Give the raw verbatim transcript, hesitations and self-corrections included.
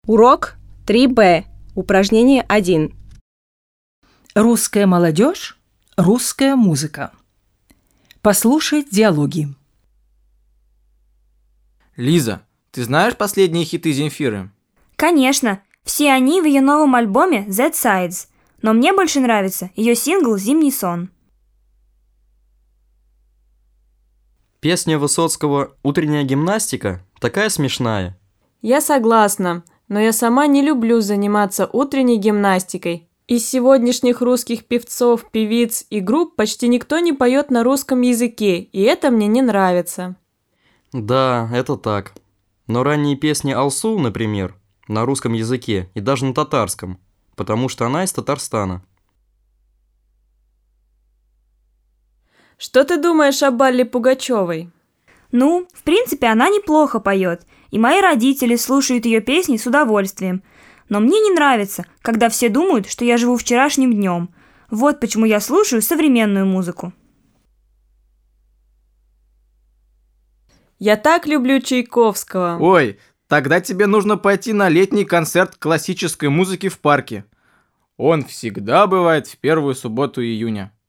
Урок три бэ. Упражнение один. Русская молодежь, русская музыка. Послушай диалоги. Лиза, ты знаешь последние хиты Земфиры? Конечно, все они в ее новом альбоме Z-Sides, но мне больше нравится ее сингл «Зимний сон». Песня Высоцкого «Утренняя гимнастика» такая смешная. Я согласна, но я сама не люблю заниматься утренней гимнастикой. Из сегодняшних русских певцов, певиц и групп почти никто не поет на русском языке, и это мне не нравится. Да, это так. Но ранние песни Алсу, например, на русском языке и даже на татарском, потому что она из Татарстана. Что ты думаешь об Алле Пугачевой? Ну, в принципе, она неплохо поет, и мои родители слушают ее песни с удовольствием. Но мне не нравится, когда все думают, что я живу вчерашним днем. Вот почему я слушаю современную музыку. Я так люблю Чайковского. Ой, тогда тебе нужно пойти на летний концерт классической музыки в парке. Он всегда бывает в первую субботу июня.